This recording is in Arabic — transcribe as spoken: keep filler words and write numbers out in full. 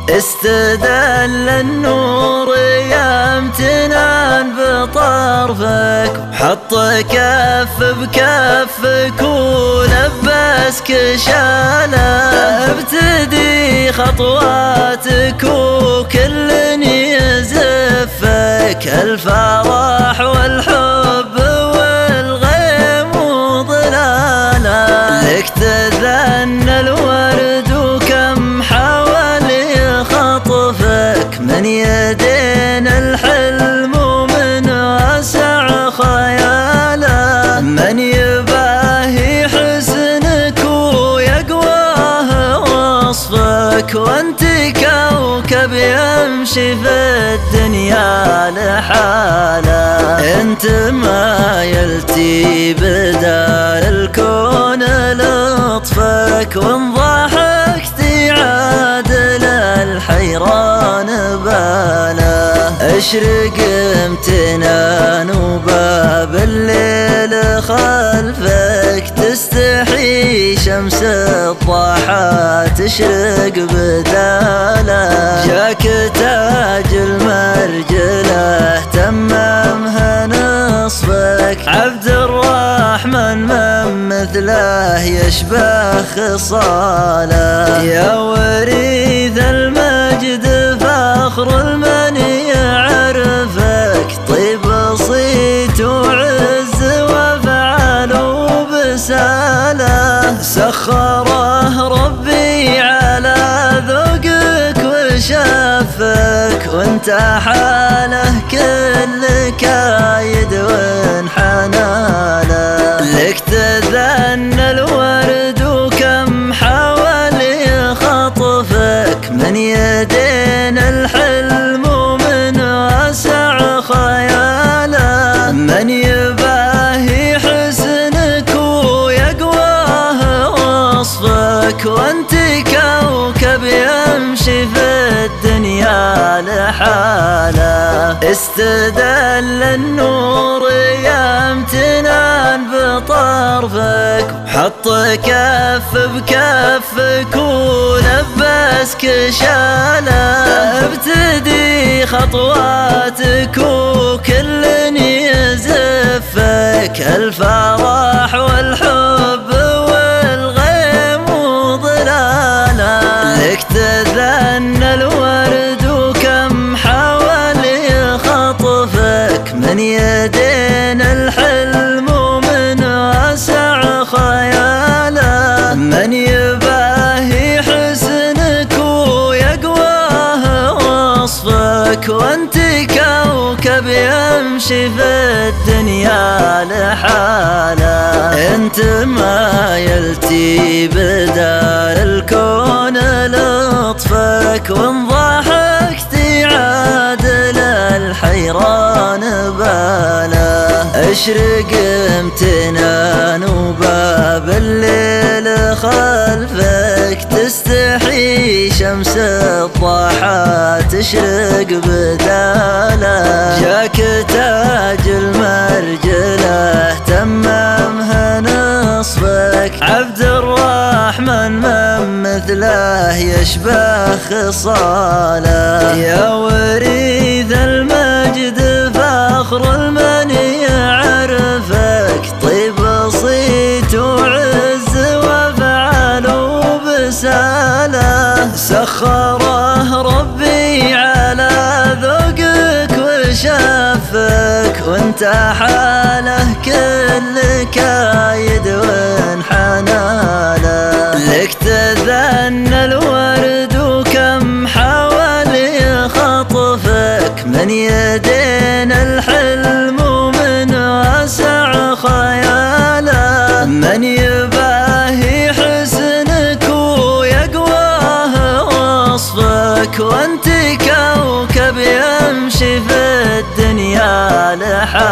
استدل النور يا امتنان بطرفك، حط كف بكفك ولبسك شاله، ابتدي خطواتك وكل يزفك، الفرح والحب والغيم وضلاله، لك تذنى الورد وكم حاول يخطفك، من يدين الحلم ومن واسع خياله، من يباهي حسنك ويقواه وصفك، وانت كوكب يمشي في الدنيا لحاله، انت ما يلتي بدال الكون لطفك، وان ضحكت عادل الحيران باله، اشرق امتنان وباب الليل خلفك، تستحي شمس الضحى تشرق بداله، جاك تاج المرجله تممها نصفك، عبد الرحمن من مثله يشبه خصاله، يا وريث المجد فخر المن يعرفك، طيب صيت وعز وفعل وبساله، سخره ربي على ذوقك وشافك، وانت حاله كل كايد وانحناله، لك تذنى الورد وكم حاول يخطفك، من يدين الحلم ومن واسع خياله، من يباهي حسنك ويقواه وصفك، وانت كوكب يمشي في الدنيا لحاله، استدل النور يا امتنان بطرفك، حط كف بكفك ولبسك شاله، ابتدي خطواتك وكل يزفك، الفرح والحب والغيم وضلاله، لك تذنى الورد وكم حاول يخطفك، من يدين الحلم ومن واسع خياله، من يباهي حسنك ويقواه وصفك، وانت كوكب يمشي في الدنيا لحاله، انت ما يلتي بدال الكون لطفك، وان ضحكت عادل الحيران باله، اشرق امتنان وباب الليل خلفك، تستحي شمس الضحى تشرق بداله، جاك تاج المرجله تممها نصفك، عبد الرحمن من مثله يشبه خصاله، يا وريث المجد فخر المن يعرفك، طيب صيت وعز وفعل وبساله، سخره ربي على ذوقك وشافك، وانت حاله كل كايد وانحناله، لك تذنى الورد وكم حاول يخطفك، من يدين الحلم ومن واسع خياله، من يباهي حسنك ويقواه وصفك، وانت كوكب يمشي في الدنيا لحاله.